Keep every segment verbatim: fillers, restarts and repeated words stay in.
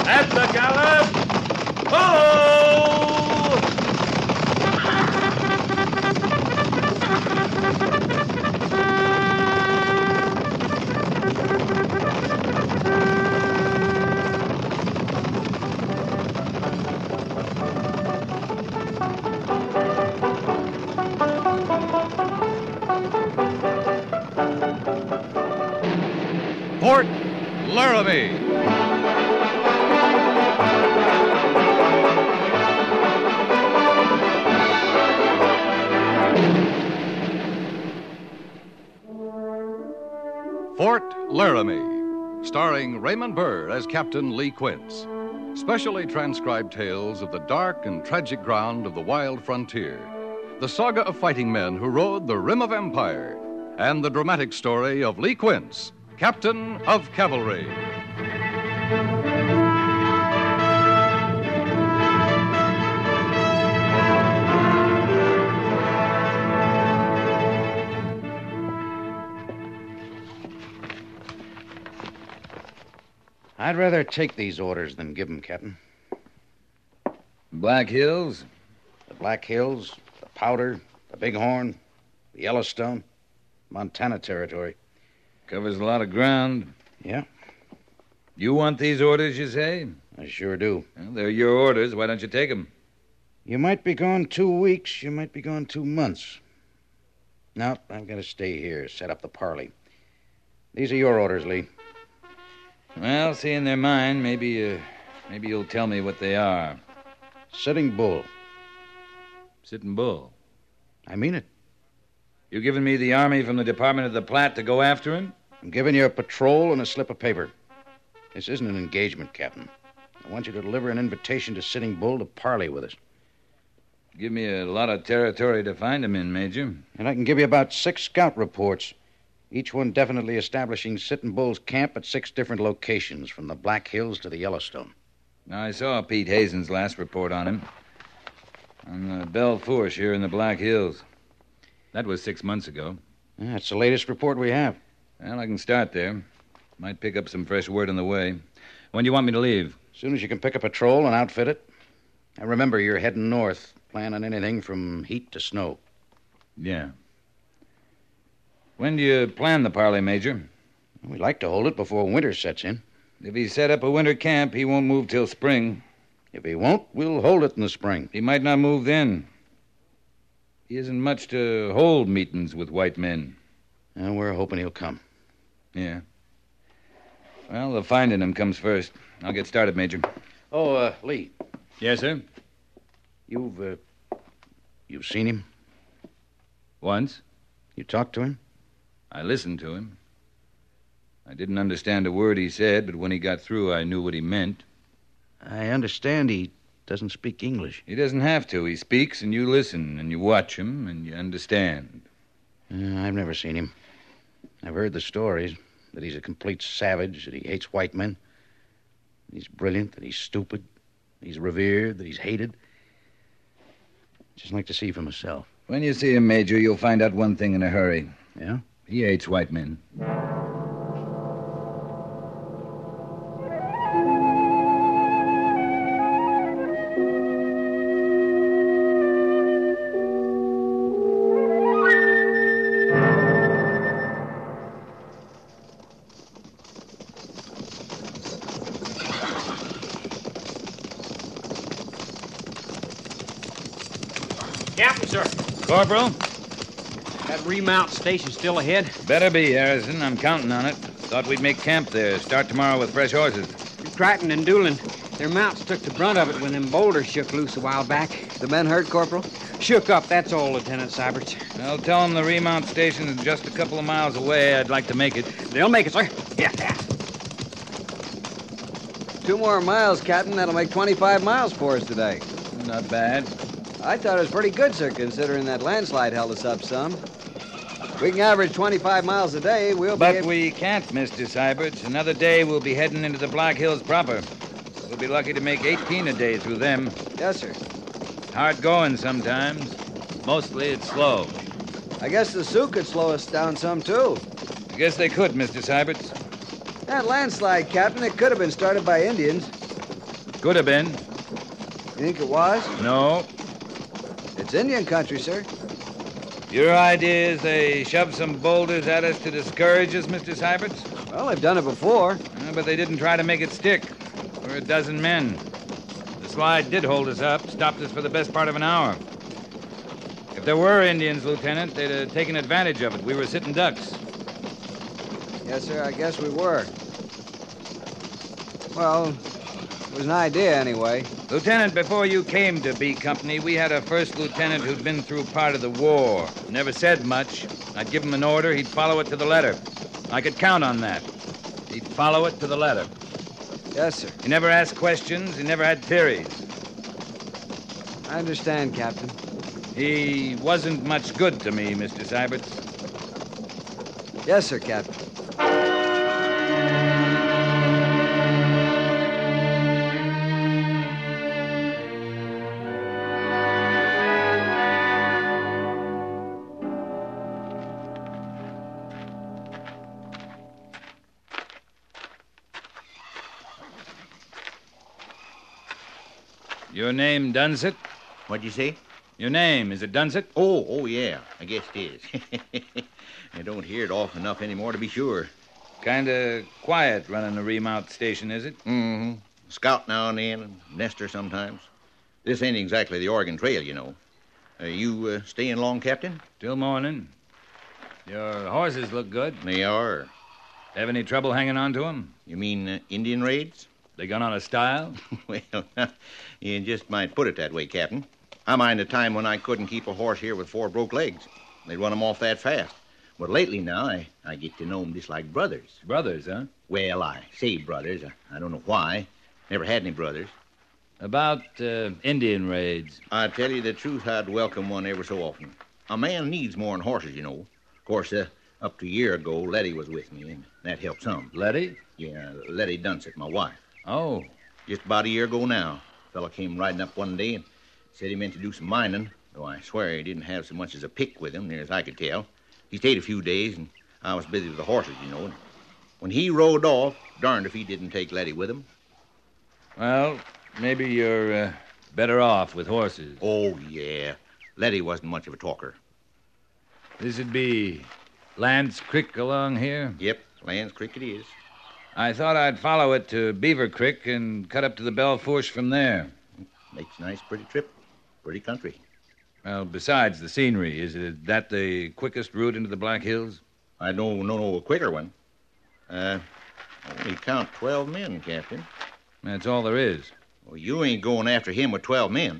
At the gallop! Ho! Fort Laramie. Fort Laramie, starring Raymond Burr as Captain Lee Quince. Specially transcribed tales of the dark and tragic ground of the wild frontier, the saga of fighting men who rode the rim of empire, and the dramatic story of Lee Quince, Captain of Cavalry. I'd rather take these orders than give them, Captain. Black Hills? The Black Hills, the Powder, the Bighorn, the Yellowstone, Montana Territory. Covers a lot of ground. Yeah, You want these orders, you say? I sure do. Well, they're your orders. Why don't you take them? You might be gone two weeks, you might be gone two months. No, I've got to stay here, set up the parley. These are your orders, Lee. Well, seeing they're mine, maybe, uh, maybe you'll tell me what they are. Sitting Bull. Sitting Bull. I mean it. You giving me the army from the Department of the Platte to go after him? I'm giving you a patrol and a slip of paper. This isn't an engagement, Captain. I want you to deliver an invitation to Sitting Bull to parley with us. Give me a lot of territory to find him in, Major. And I can give you about six scout reports, each one definitely establishing Sitting Bull's camp at six different locations, from the Black Hills to the Yellowstone. Now, I saw Pete Hazen's last report on him. On the Belle Fourche here in the Black Hills. That was six months ago. Yeah, that's the latest report we have. Well, I can start there. Might pick up some fresh word on the way. When do you want me to leave? As soon as you can pick a patrol and outfit it. Now, remember, you're heading north. Plan on anything from heat to snow. Yeah. When do you plan the parley, Major? We'd like to hold it before winter sets in. If he set up a winter camp, he won't move till spring. If he won't, we'll hold it in the spring. He might not move then. He isn't much to hold meetings with white men. And we're hoping he'll come. Yeah. Well, the finding him comes first. I'll get started, Major. Oh, uh, Lee. Yes, sir? You've, uh, you've seen him? Once. You talked to him? I listened to him. I didn't understand a word he said, but when he got through, I knew what he meant. I understand he doesn't speak English. He doesn't have to. He speaks, and you listen, and you watch him, and you understand. Uh, I've never seen him. I've heard the stories, that he's a complete savage, that he hates white men. He's brilliant, that he's stupid, he's revered, that he's hated. Just like to see for myself. When you see him, Major, you'll find out one thing in a hurry. Yeah? He hates white men. Captain, sir. Corporal? That remount station still ahead? Better be, Harrison. I'm counting on it. Thought we'd make camp there. Start tomorrow with fresh horses. Crichton and Doolin, their mounts took the brunt of it when them boulders shook loose a while back. The men hurt, Corporal? Shook up, that's all, Lieutenant Syberts. Well, tell them the remount station is just a couple of miles away. I'd like to make it. They'll make it, sir. Yeah, yeah. Two more miles, Captain. That'll make twenty-five miles for us today. Not bad. I thought it was pretty good, sir, considering that landslide held us up some. We can average twenty-five miles a day. We'll But be able... we can't, Mister Syberts. Another day we'll be heading into the Black Hills proper. We'll be lucky to make eighteen a day through them. Yes, sir. Hard going sometimes. Mostly it's slow. I guess the Sioux could slow us down some, too. I guess they could, Mister Syberts. That landslide, Captain, it could have been started by Indians. Could have been. You think it was? No. It's Indian country, sir. Your idea is they shoved some boulders at us to discourage us, Mister Syberts? Well, they've done it before. Uh, but they didn't try to make it stick. We're a dozen men. The slide did hold us up, stopped us for the best part of an hour. If there were Indians, Lieutenant, they'd have taken advantage of it. We were sitting ducks. Yes, sir, I guess we were. Well, it was an idea anyway. Lieutenant, before you came to B Company, we had a first lieutenant who'd been through part of the war. Never said much. I'd give him an order, he'd follow it to the letter. I could count on that. He'd follow it to the letter. Yes, sir. He never asked questions, he never had theories. I understand, Captain. He wasn't much good to me, Mister Syberts. Yes, sir, Captain. Your name, Dunsett? What'd you say? Your name, is it Dunsett? Oh, oh, yeah. I guess it is. I don't hear it often enough anymore to be sure. Kind of quiet running the remount station, is it? Mm-hmm. Scout now and then, and nester sometimes. This ain't exactly the Oregon Trail, you know. Uh, you uh, staying long, Captain? Till morning. Your horses look good. They are. Have any trouble hanging on to them? You mean uh, Indian raids? They gone out of style? Well, you just might put it that way, Captain. I mind a time when I couldn't keep a horse here with four broke legs. They'd run 'em off that fast. But lately now, I, I get to know 'em just like brothers. Brothers, huh? Well, I say brothers. I, I don't know why. Never had any brothers. About uh, Indian raids. I tell you the truth, I'd welcome one ever so often. A man needs more than horses, you know. Of course, uh, up to a year ago, Letty was with me, and that helped some. Letty? Yeah, Letty Dunsett, my wife. Oh. Just about a year ago now. A fella came riding up one day and said he meant to do some mining, though I swear he didn't have so much as a pick with him, near as I could tell. He stayed a few days, and I was busy with the horses, you know. And when he rode off, darned if he didn't take Letty with him. Well, maybe you're uh, better off with horses. Oh, yeah. Letty wasn't much of a talker. This'd be Lance Creek along here? Yep, Land's Creek it is. I thought I'd follow it to Beaver Creek and cut up to the Belle Fourche from there. Makes a nice, pretty trip. Pretty country. Well, besides the scenery, is it that the quickest route into the Black Hills? I don't know a quicker one. Uh, only count twelve men, Captain. That's all there is. Well, you ain't going after him with twelve men.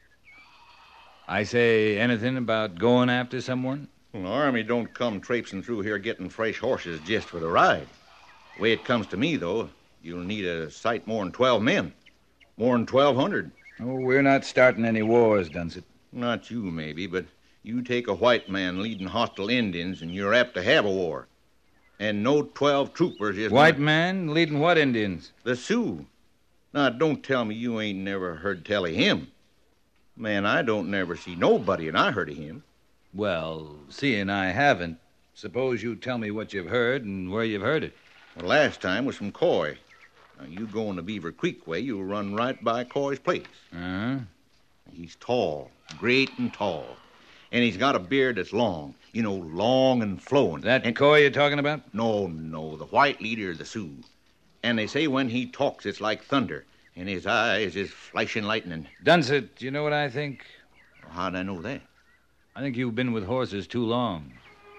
I say anything about going after someone? Well, the Army don't come traipsing through here getting fresh horses just for the ride. The way it comes to me, though, you'll need a sight more than twelve men. More than twelve hundred. Oh, we're not starting any wars, Dunsett. Not you, maybe, but you take a white man leading hostile Indians, and you're apt to have a war. And no twelve troopers is... White not... man leading what Indians? The Sioux. Now, don't tell me you ain't never heard tell of him. Man, I don't never see nobody, and I heard of him. Well, seeing I haven't, suppose you tell me what you've heard and where you've heard it. The last time was from Coy. Now, you go on the Beaver Creek way, you'll run right by Coy's place. Uh-huh. He's tall, great and tall. And he's got a beard that's long. You know, long and flowing. That and... Coy you're talking about? No, no, the white leader of the Sioux. And they say when he talks, it's like thunder. And his eyes is flashing lightning. Dunsett, do you know what I think? How'd I know that? I think you've been with horses too long.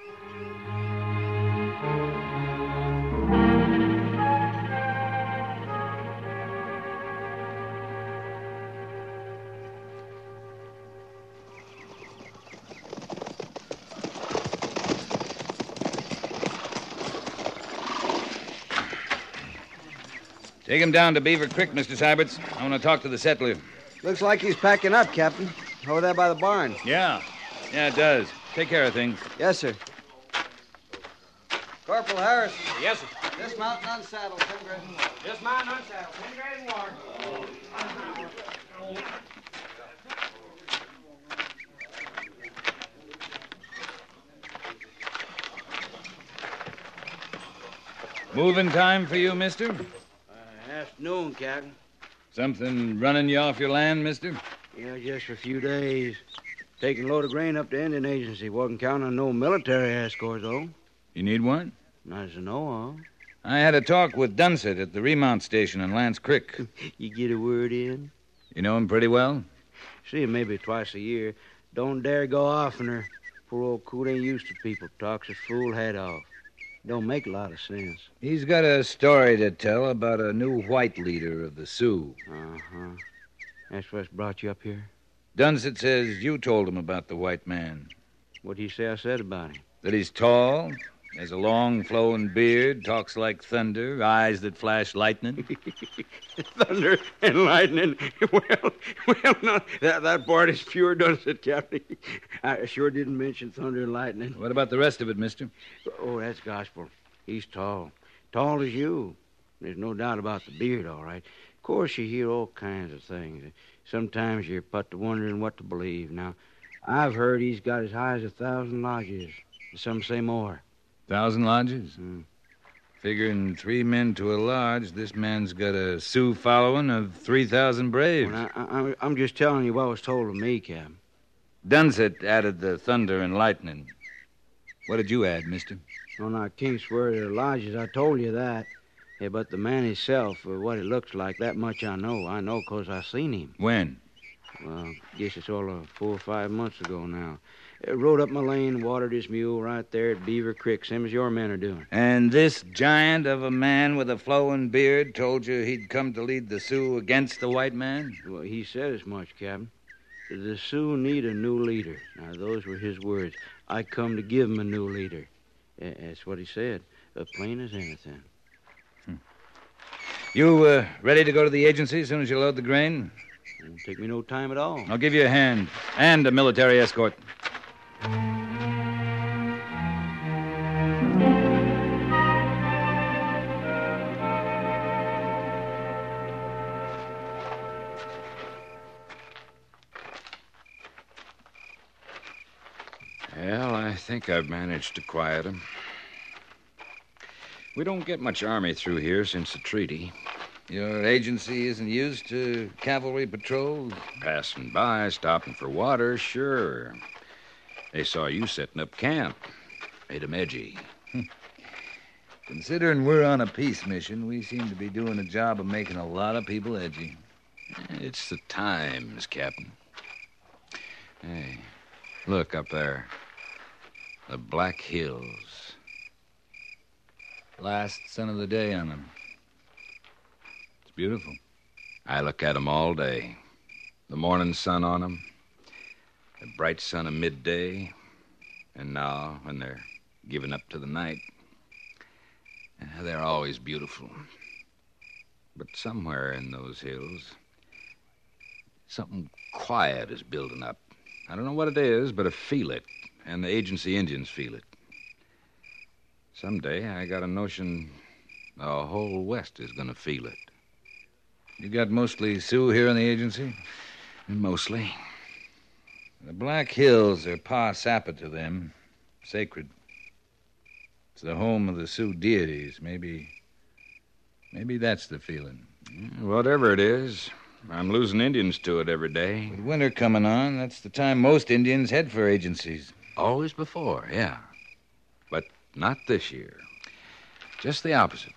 Take him down to Beaver Creek, Mister Syberts. I want to talk to the settler. Looks like he's packing up, Captain. Over there by the barn. Yeah. Yeah, it does. Take care of things. Yes, sir. Corporal Harris. Yes, sir. Dismount and unsaddle. Ten grade and water. Dismount and unsaddle. Ten grade and water. Moving time for you, mister? Uh, afternoon, Captain. Something running you off your land, mister? Yeah, just for a few days. Taking a load of grain up to Indian Agency. Wasn't counting on no military escort, though. You need one? Not as I know of. I had a talk with Dunsett at the remount station in Lance Creek. You get a word in? You know him pretty well? See him maybe twice a year. Don't dare go oftener. Poor old coot ain't used to people. Talks his fool head off. Don't make a lot of sense. He's got a story to tell about a new white leader of the Sioux. Uh-huh. That's what's brought you up here? Dunsett says you told him about the white man. What'd he say I said about him? That he's tall, has a long flowing beard, talks like thunder, eyes that flash lightning. Thunder and lightning. Well, well, no, that, that part is pure Dunsett, Captain. I sure didn't mention thunder and lightning. What about the rest of it, mister? Oh, that's gospel. He's tall. Tall as you. There's no doubt about the beard, all right. Of course, you hear all kinds of things. Sometimes you're put to wondering what to believe. Now, I've heard he's got as high as a thousand lodges. Some say more. Thousand lodges? Hmm. Figuring three men to a lodge, this man's got a Sioux following of three thousand braves. Well, I, I, I'm just telling you what was told of me, Cap. Dunsett added the thunder and lightning. What did you add, mister? Well, I can't swear to the lodges. I told you that. Yeah, but the man himself, uh, what it looks like, that much I know. I know 'cause I seen him. When? Well, guess it's all uh, four or five months ago now. Uh, rode up my lane, watered his mule right there at Beaver Creek, same as your men are doing. And this giant of a man with a flowing beard told you he'd come to lead the Sioux against the white man? Well, he said as much, Captain. The Sioux need a new leader. Now, those were his words. I come to give 'em a new leader. Uh, that's what he said, uh, plain as anything. You uh, ready to go to the agency as soon as you load the grain? It won't take me no time at all. I'll give you a hand and a military escort. Well, I think I've managed to quiet him. We don't get much army through here since the treaty. Your agency isn't used to cavalry patrols? Passing by, stopping for water, sure. They saw you setting up camp. Made 'em edgy. Considering we're on a peace mission, we seem to be doing a job of making a lot of people edgy. It's the times, Captain. Hey, look up there. The Black Hills. Last sun of the day on them. It's beautiful. I look at 'em all day. The morning sun on 'em, the bright sun of midday, and now when they're giving up to the night. They're always beautiful. But somewhere in those hills, something quiet is building up. I don't know what it is, but I feel it, and the agency Indians feel it. Someday I got a notion the whole West is going to feel it. You got mostly Sioux here in the agency? Mostly. The Black Hills are Pa Sappa to them. Sacred. It's the home of the Sioux deities. Maybe... Maybe that's the feeling. Whatever it is, I'm losing Indians to it every day. With winter coming on, that's the time most Indians head for agencies. Always before, yeah. But not this year. Just the opposite.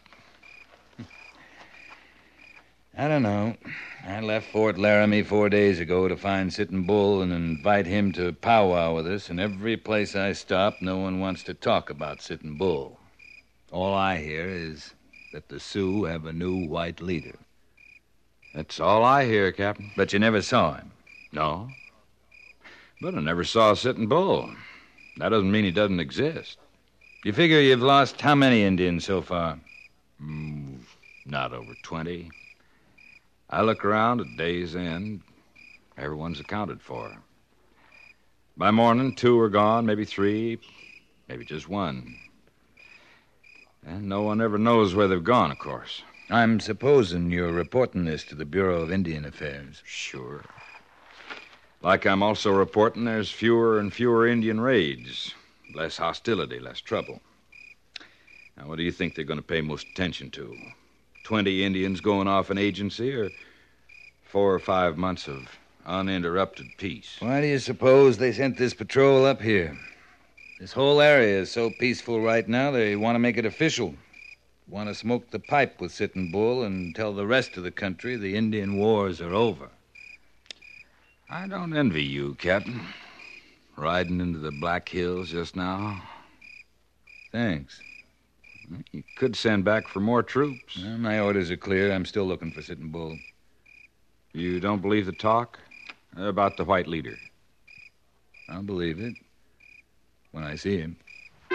I don't know. I left Fort Laramie four days ago to find Sitting Bull and invite him to powwow with us, and every place I stop, no one wants to talk about Sitting Bull. All I hear is that the Sioux have a new white leader. That's all I hear, Captain. But you never saw him? No. But I never saw Sitting Bull. That doesn't mean he doesn't exist. You figure you've lost how many Indians so far? Mm, not over twenty. I look around at day's end. Everyone's accounted for. By morning, two are gone, maybe three, maybe just one. And no one ever knows where they've gone, of course. I'm supposing you're reporting this to the Bureau of Indian Affairs. Sure. Like I'm also reporting there's fewer and fewer Indian raids. Less hostility, less trouble. Now, what do you think they're going to pay most attention to? Twenty Indians going off an agency, or four or five months of uninterrupted peace. Why do you suppose they sent this patrol up here? This whole area is so peaceful right now, they want to make it official. Want to smoke the pipe with Sitting Bull and tell the rest of the country the Indian wars are over. I don't envy you, Captain. Riding into the Black Hills just now. Thanks. You could send back for more troops. Well, my orders are clear. I'm still looking for Sitting Bull. You don't believe the talk about the white leader? I'll believe it when I see him.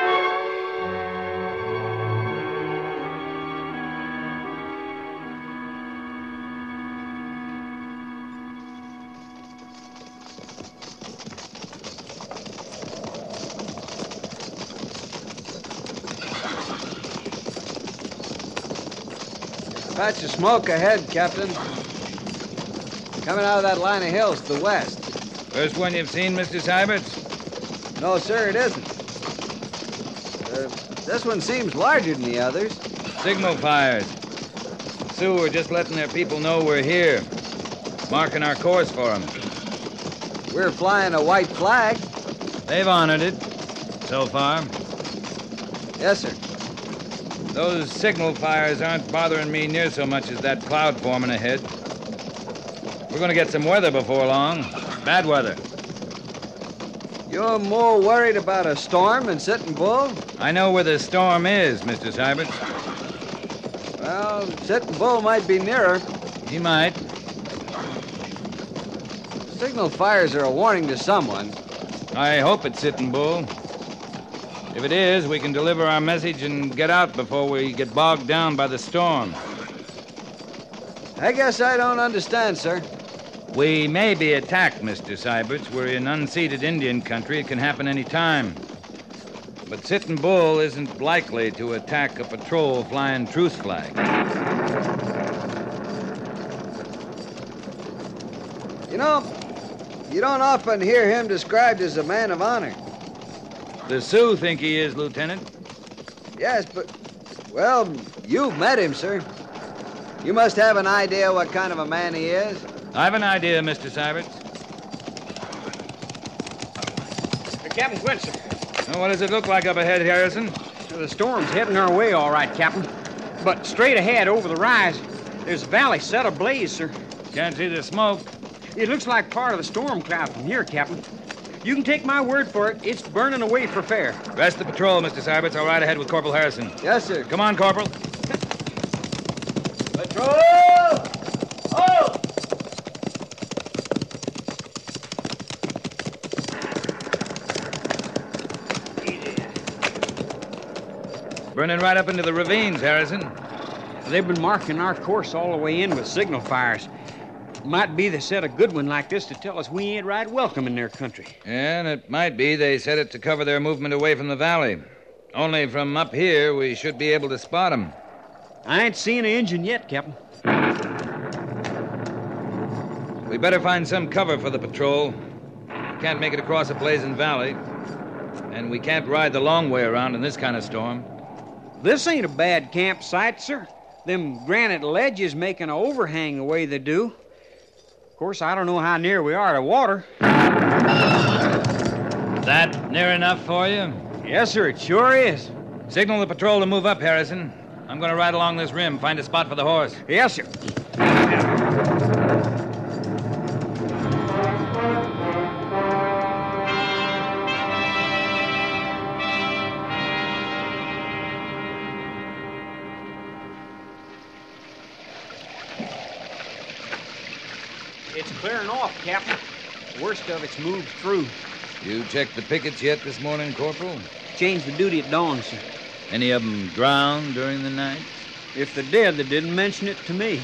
Patch of smoke ahead, Captain. Coming out of that line of hills to the west. First one you've seen, Mister Syberts? No, sir, it isn't. Uh, this one seems larger than the others. Signal fires. Sioux are just letting their people know we're here. Marking our course for them. We're flying a white flag. They've honored it. So far. Yes, sir. Those signal fires aren't bothering me near so much as that cloud forming ahead. We're going to get some weather before long. Bad weather. You're more worried about a storm than Sitting Bull? I know where the storm is, Mister Syberts. Well, Sitting Bull might be nearer. He might. Signal fires are a warning to someone. I hope it's Sitting Bull. If it is, we can deliver our message and get out before we get bogged down by the storm. I guess I don't understand, sir. We may be attacked, Mister Syberts. We're in unceded Indian country. It can happen any time. But Sitting Bull isn't likely to attack a patrol flying truce flag. You know, you don't often hear him described as a man of honor. The Sioux think he is, Lieutenant. Yes, but, well, you've met him, sir. You must have an idea what kind of a man he is. I've an idea, Mister Syberts. Captain Quincy. Well, what does it look like up ahead, Harrison? The storm's heading our way, all right, Captain. But straight ahead, over the rise, there's a valley set ablaze, sir. Can't see the smoke. It looks like part of the storm cloud from here, Captain. You can take my word for it. It's burning away for fair. Rest the patrol, Mister Syberts. I'll ride ahead with Corporal Harrison. Yes, sir. Come on, Corporal. Patrol! Oh! Burning right up into the ravines, Harrison. They've been marking our course all the way in with signal fires. Might be they set a good one like this to tell us we ain't right welcome in their country. Yeah, and it might be they set it to cover their movement away from the valley. Only from up here, we should be able to spot them. I ain't seen an engine yet, Captain. We better find some cover for the patrol. We can't make it across a blazing valley. And we can't ride the long way around in this kind of storm. This ain't a bad campsite, sir. Them granite ledges making an overhang the way they do. Of course, I don't know how near we are to water. That near enough for you? Yes, sir, it sure is. Signal the patrol to move up, Harrison. I'm going to ride along this rim, find a spot for the horse. Yes, sir. It's clearing off, Captain. The worst of it's moved through. You checked the pickets yet this morning, Corporal? Changed the duty at dawn, sir. Any of them drowned during the night? If they did, they didn't mention it to me.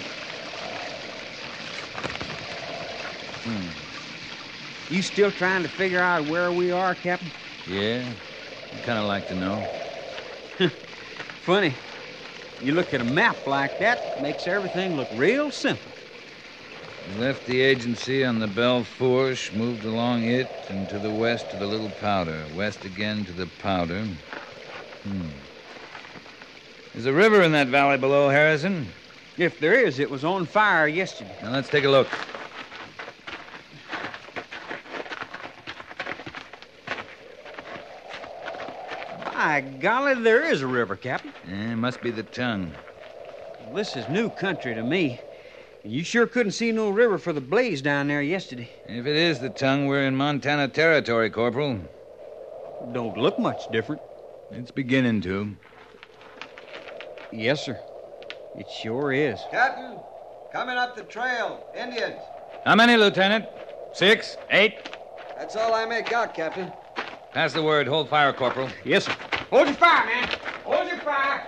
Hmm. You still trying to figure out where we are, Captain? Yeah, I'd kind of like to know. Funny. You look at a map like that, it makes everything look real simple. We left the agency on the Belle Fourche, moved along it, and to the west to the Little Powder, west again to the Powder. Hmm. There's a river in that valley below, Harrison. If there is, it was on fire yesterday. Now, let's take a look. By golly, there is a river, Captain. Eh, must be the tongue. Well, this is new country to me. You sure couldn't see no river for the blaze down there yesterday. If it is the tongue, we're in Montana territory, Corporal. Don't look much different. It's beginning to. Yes, sir. It sure is. Captain, coming up the trail. Indians. How many, Lieutenant? Six? Eight? That's all I make out, Captain. Pass the word. Hold fire, Corporal. Yes, sir. Hold your fire, man. Hold your fire.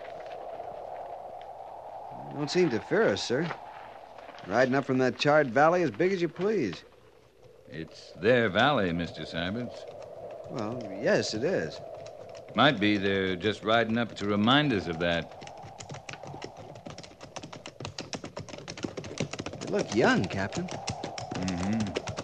Don't seem to fear us, sir. Riding up from that charred valley as big as you please. It's their valley, Mister Syberts. Well, yes, it is. Might be they're just riding up to remind us of that. They look young, Captain. Mm-hmm.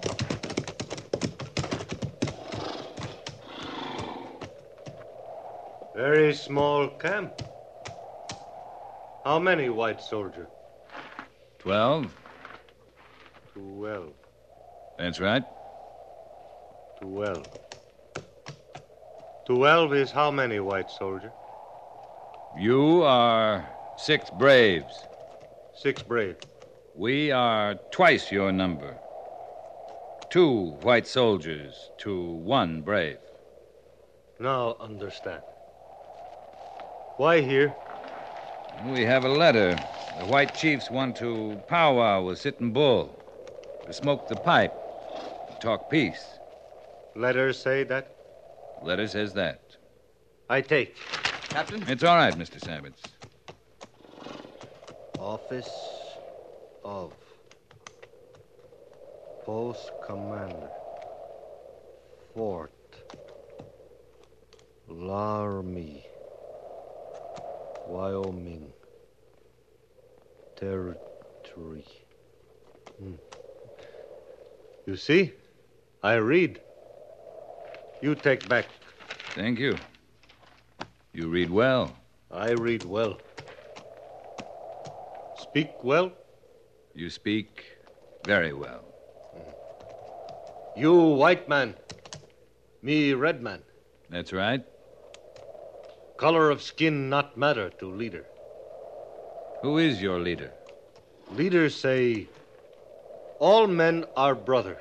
Very small camp. How many white soldiers? Twelve? Twelve. That's right. Twelve. Twelve is how many white soldiers? You are six braves. Six brave. We are twice your number. Two white soldiers to one brave. Now understand. Why here? We have a letter. The white chiefs want to powwow with Sitting Bull, to smoke the pipe, to talk peace. Letters say that? Letter says that. I take. Captain? It's all right, Mister Syberts. Office of Post Commander, Fort Laramie, Wyoming Territory. Hmm. You see? I read. You take back. Thank you. You read well. I read well. Speak well? You speak very well. You white man. Me red man. That's right. Color of skin not matter to leader. Who is your leader? Leaders say, all men are brother.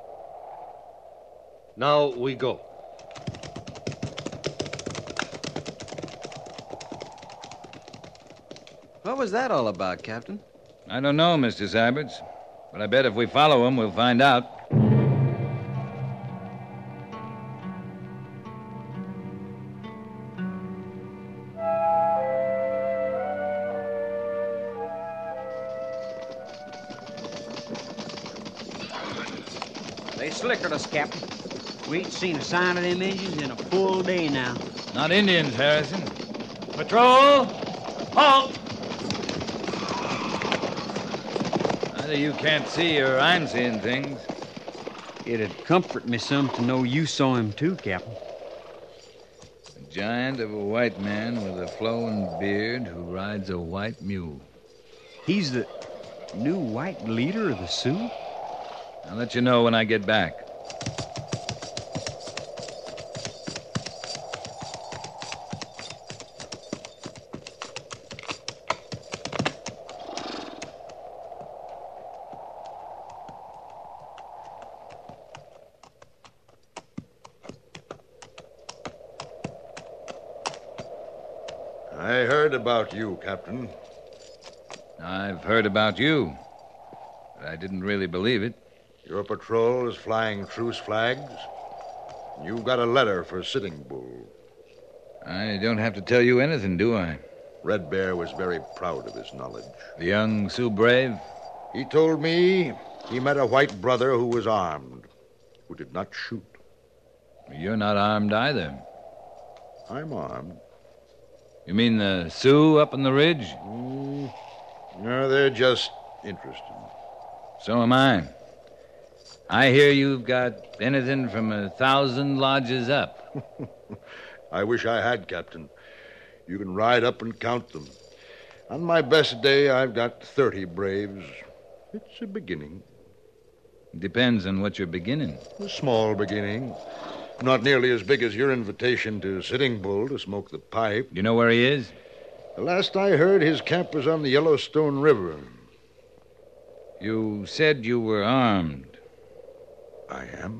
Now we go. What was that all about, Captain? I don't know, Mister Syberts, but I bet if we follow him, we'll find out. They slickered us, Captain. We ain't seen a sign of them Indians in a full day now. Not Indians, Harrison. Patrol! Halt! Either you can't see or I'm seeing things. It'd comfort me some to know you saw him too, Captain. A giant of a white man with a flowing beard who rides a white mule. He's the new white leader of the Sioux? I'll let you know when I get back. I heard about you, Captain. I've heard about you, but I didn't really believe it. Your patrol is flying truce flags. You've got a letter for Sitting Bull. I don't have to tell you anything, do I? Red Bear was very proud of his knowledge. The young Sioux brave? He told me he met a white brother who was armed, who did not shoot. You're not armed either. I'm armed. You mean the Sioux up on the ridge? Mm, no, they're just interested. So am I. I hear you've got anything from a thousand lodges up. I wish I had, Captain. You can ride up and count them. On my best day, I've got thirty braves. It's a beginning. Depends on what you're beginning. A small beginning. Not nearly as big as your invitation to Sitting Bull to smoke the pipe. You know where he is? The last I heard, his camp was on the Yellowstone River. You said you were armed. I am.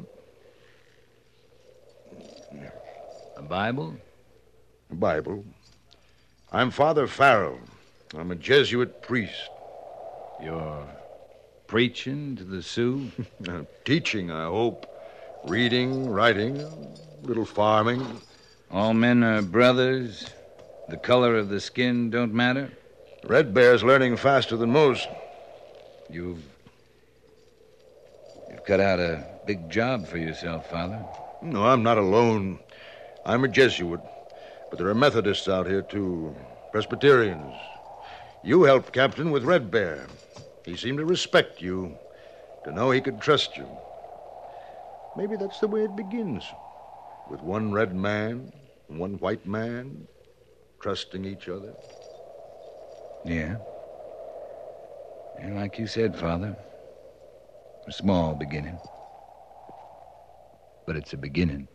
A Bible? A Bible. I'm Father Farrell. I'm a Jesuit priest. You're preaching to the Sioux? Teaching, I hope. Reading, writing, a little farming. All men are brothers. The color of the skin don't matter. Red Bear's learning faster than most. You've... You've cut out a big job for yourself, Father. No, I'm not alone. I'm a Jesuit. But there are Methodists out here, too. Presbyterians. You helped Captain with Red Bear. He seemed to respect you, to know he could trust you. Maybe that's the way it begins. With one red man and one white man trusting each other. Yeah. And like you said, Father, a small beginning. But it's a beginning.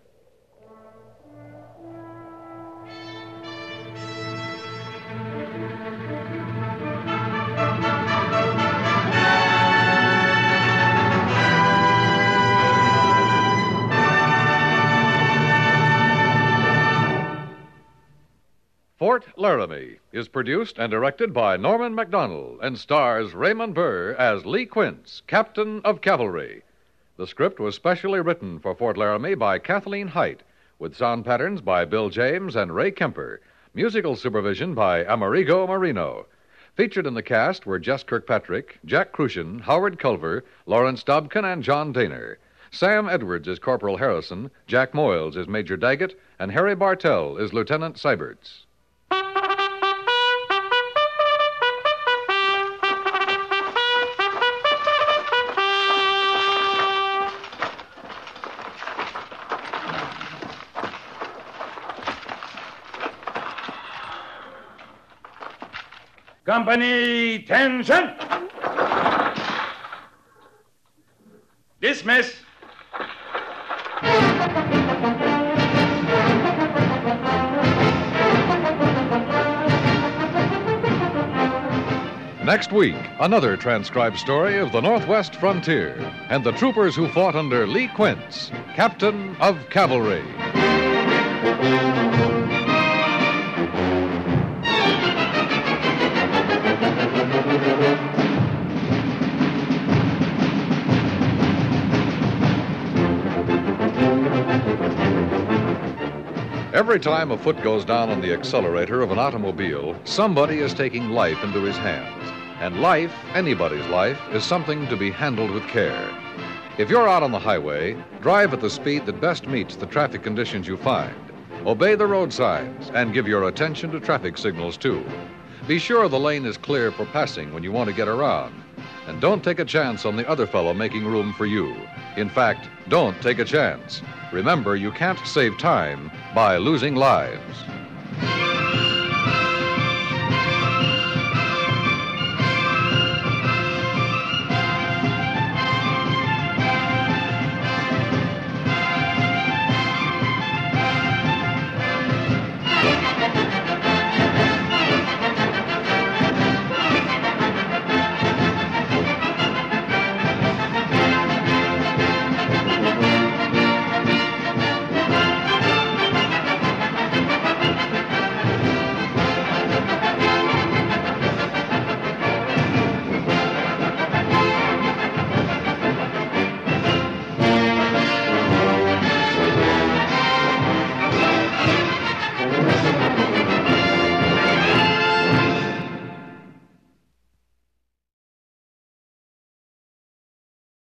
Fort Laramie is produced and directed by Norman Macdonald and stars Raymond Burr as Lee Quince, Captain of Cavalry. The script was specially written for Fort Laramie by Kathleen Height, with sound patterns by Bill James and Ray Kemper, musical supervision by Amerigo Marino. Featured in the cast were Jess Kirkpatrick, Jack Crucian, Howard Culver, Lawrence Dobkin, and John Daner. Sam Edwards is Corporal Harrison, Jack Moyles is Major Daggett, and Harry Bartell is Lieutenant Seiberts. Company, tension! Dismiss! Next week, another transcribed story of the Northwest frontier and the troopers who fought under Lee Quince, Captain of Cavalry. Every time a foot goes down on the accelerator of an automobile, somebody is taking life into his hands. And life, anybody's life, is something to be handled with care. If you're out on the highway, drive at the speed that best meets the traffic conditions you find. Obey the road signs and give your attention to traffic signals, too. Be sure the lane is clear for passing when you want to get around. And don't take a chance on the other fellow making room for you. In fact, don't take a chance. Remember, you can't save time by losing lives.